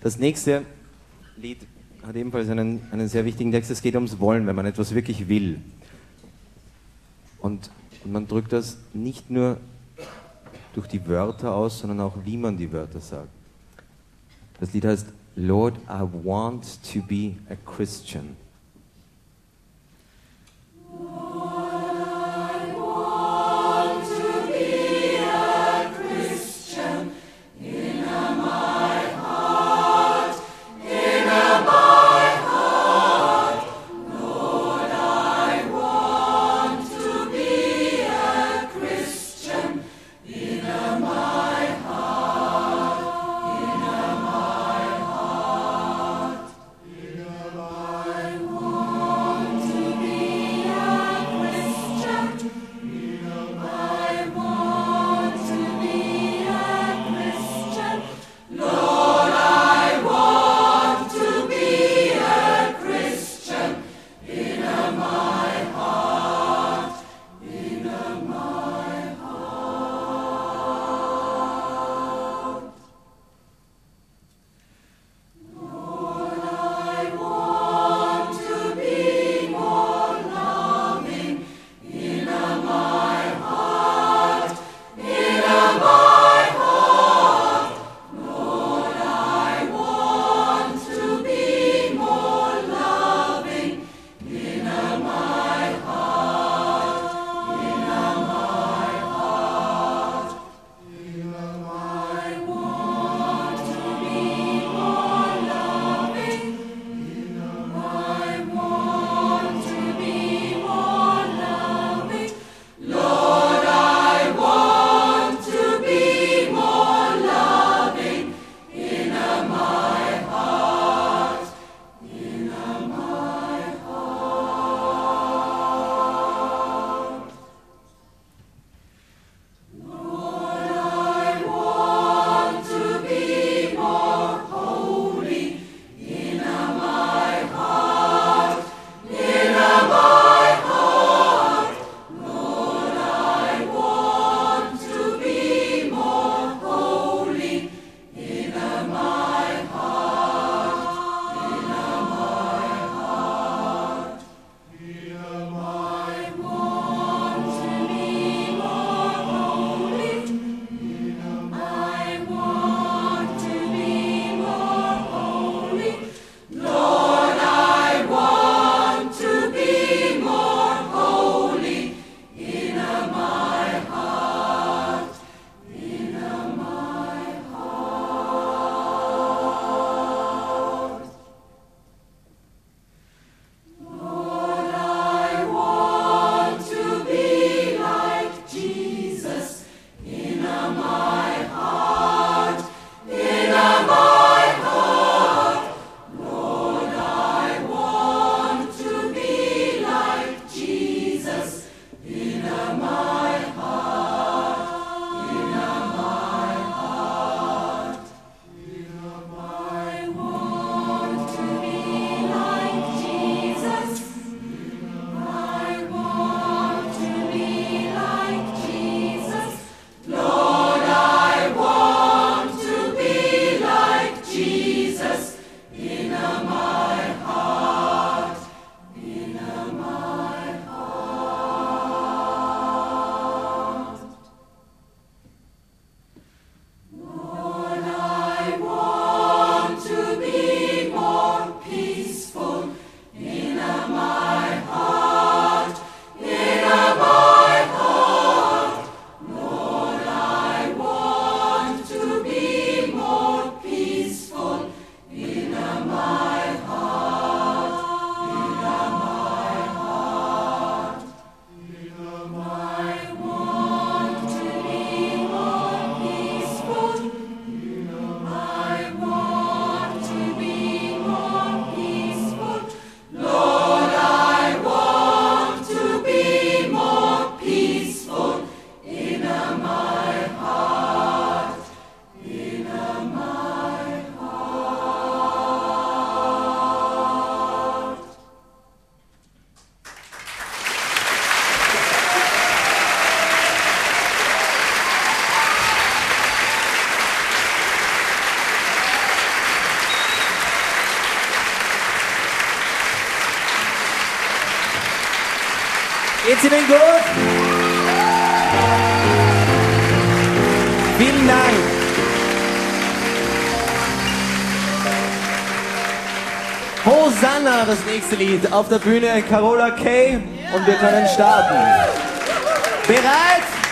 Das nächste Lied hat ebenfalls einen sehr wichtigen Text. Es geht ums Wollen, wenn man etwas wirklich will. Und man drückt das nicht nur durch die Wörter aus, sondern auch, wie man die Wörter sagt. Das Lied heißt Lord, I want to be a Christian. Geht's Ihnen gut? Vielen Dank. Hosanna, das nächste Lied. Auf der Bühne Carola Kay und wir können starten. Bereit?